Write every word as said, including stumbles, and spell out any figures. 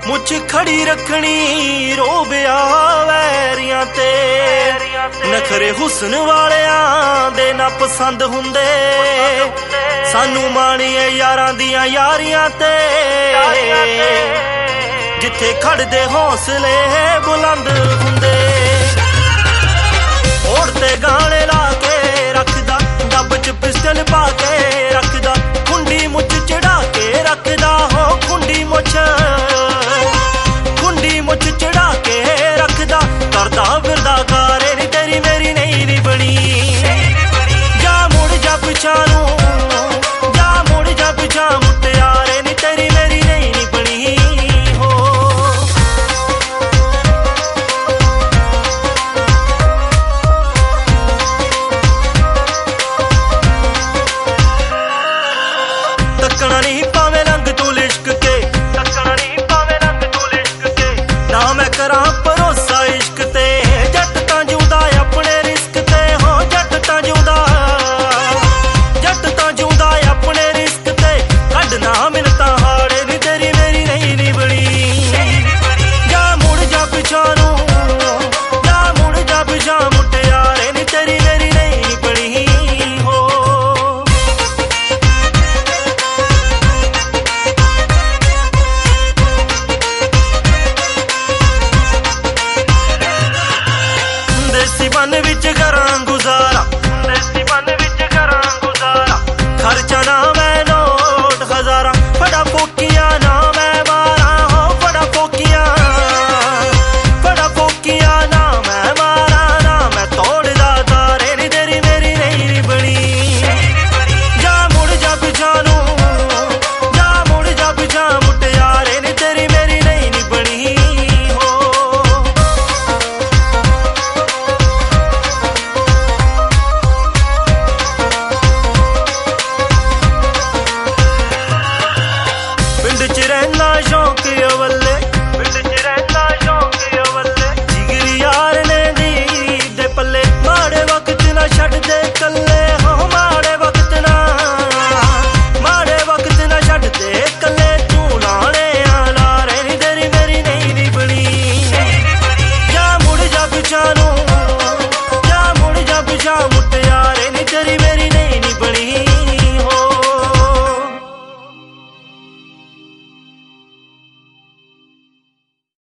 मुझ खड़ी रखनी रोबिया वैरियां ते नखरे हुसन वालियां दे ना पसंद हुंदे सानू माणीए यारां दियां यारियां ते जिथे खड़दे हौसले बुलंद हुंदे ओढ़ते गाने ला के रखदा डब च पिस्टल पा के रखदा खुंडी मुझ चढ़ा के रखदा हो खुंडी मुझ खुंडी मुझ चढ़ा के रखदा करदा फिरदा कारे नी तेरी मेरी नहीं नी बनी जा मुड़ जा पिछा नू जा मुड़ जा पिछा मुटियारे नी तेरी मेरी नहीं नी बनी हो तकना नहीं पावे रंग तू लिश्क के तकना नहीं पावे रंग तू लिश्क के ना मैं करा भरोसा इश्क ते जट तां जिउंदा अपने रिस्क ते हो जट तां जिउंदा जट तां जिउंदा अपने रिस्क ते कढना मिन्नतां हाड़े नी तेरी मेरी नहीं नी बनी जा मुड़ जा पिछा नू जा मुड़ जा पिछा मुटियारे नी तेरी मेरी नहीं नी बनी हो देसी बन विच करां गुजारा देसी बन विच करां गुजारा खर्चा ना मैं नोट हजारा फड़ा फोकी